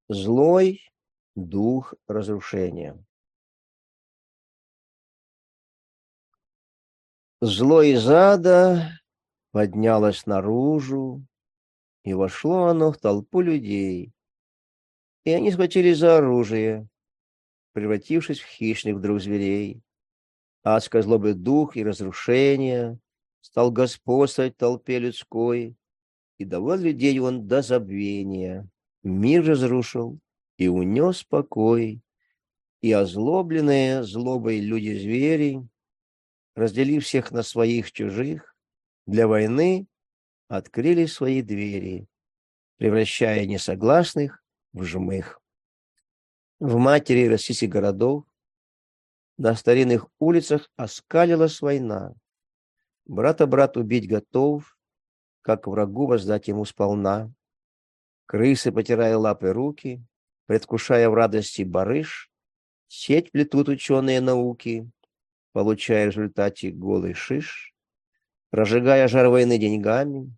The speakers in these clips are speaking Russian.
Злой дух разрушения. Зло из ада поднялось наружу, и вошло оно в толпу людей. И они схватились за оружие, превратившись в хищных вдруг зверей. Адской злобы дух и разрушения стал господствовать в толпе людской, и довел людей он до забвения. Мир разрушил и унес покой, и озлобленные злобой люди-звери, разделив всех на своих чужих, для войны открыли свои двери, превращая несогласных в жмых. В матери российских городов на старинных улицах оскалилась война. Брата брат убить готов, как врагу воздать ему сполна. Крысы, потирая лапы руки, предвкушая в радости барыш, сеть плетут ученые науки, получая в результате голый шиш, разжигая жар войны деньгами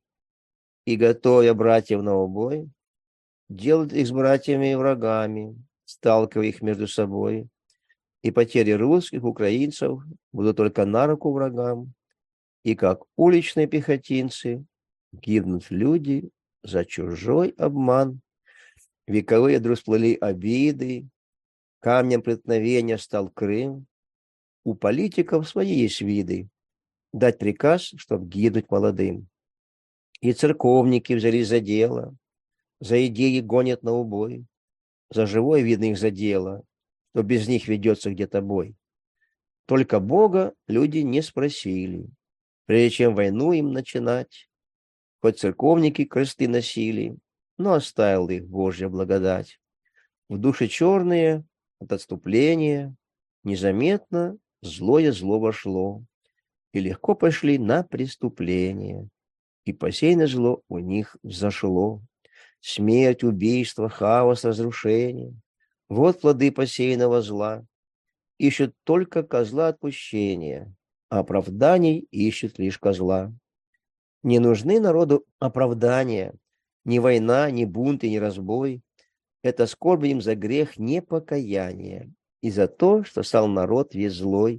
и, готовя братьев на убой, делают их с братьями и врагами, сталкивая их между собой. И потери русских, украинцев будут только на руку врагам, и как уличные пехотинцы гибнут люди за чужой обман. Вековые вдруг всплыли обиды, камнем преткновения стал Крым. У политиков свои есть виды, дать приказ, чтоб гибнуть молодым. И церковники взялись за дело, за идеи гонят на убой, за живое видно их задело, что без них ведется где-то бой. Только Бога люди не спросили, прежде чем войну им начинать. Хоть церковники кресты носили, но оставил их Божья благодать. В душе черные от отступления незаметно злое зло вошло, и легко пошли на преступление, и посеянное зло у них взошло. Смерть, убийство, хаос, разрушение — вот плоды посеянного зла. Ищут только козла отпущения, а оправданий ищут лишь козла. Не нужны народу оправдания, ни война, ни бунты, ни разбой. Это скорбь им за грех непокаяния и за то, что стал народ весь злой.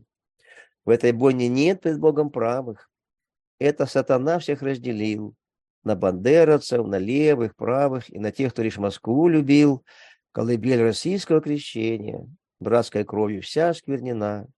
В этой бойне нет пред Богом правых. Это сатана всех разделил на бандеровцев, на левых, правых и на тех, кто лишь Москву любил. Колыбель российского крещения, братской кровью вся осквернена,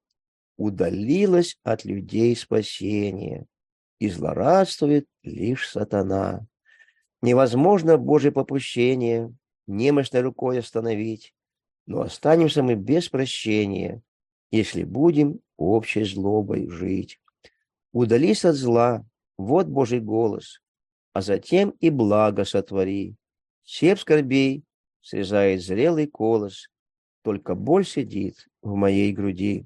удалилось от людей спасение, и злорадствует лишь сатана. Невозможно Божье попущение немощной рукой остановить, но останемся мы без прощения, если будем общей злобой жить. Удались от зла, вот Божий голос, а затем и благо сотвори. Сеп скорбей срезает зрелый колос, только боль сидит в моей груди.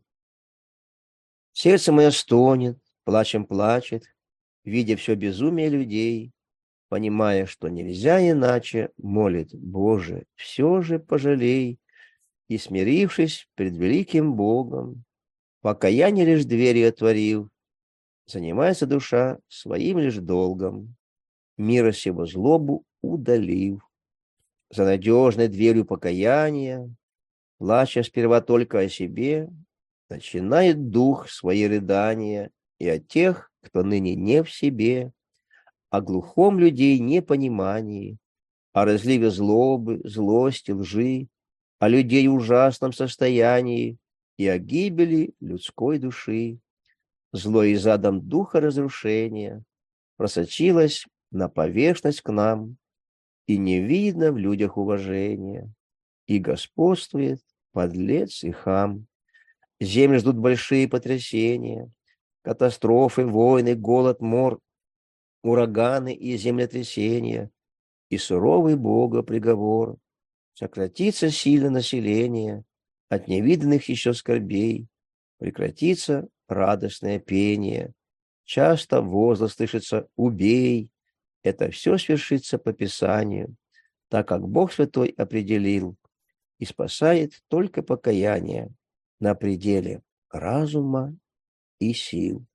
Сердце мое стонет, плачем плачет, видя все безумие людей, понимая, что нельзя иначе, молит: Боже, все же пожалей. И, смирившись пред великим Богом, покаяние лишь двери отворил, занимается душа своим лишь долгом, мира сего злобу удалив. За надежной дверью покаяния, плача сперва только о себе, начинает дух свои рыдания и о тех, кто ныне не в себе, о глухом людей непонимании, о разливе злобы, злости, лжи, о людей ужасном состоянии и о гибели людской души. Зло из адом духа разрушения просочилось на поверхность к нам, и не видно в людях уважения, и господствует подлец и хам. Земли ждут большие потрясения, катастрофы, войны, голод, мор, ураганы и землетрясения, и суровый Бога приговор. Сократится сильно население от невиданных еще скорбей, прекратится радостное пение. Часто возглас слышится: «Убей!» Это все свершится по Писанию, так как Бог Святой определил, и спасает только покаяние на пределе разума и сил.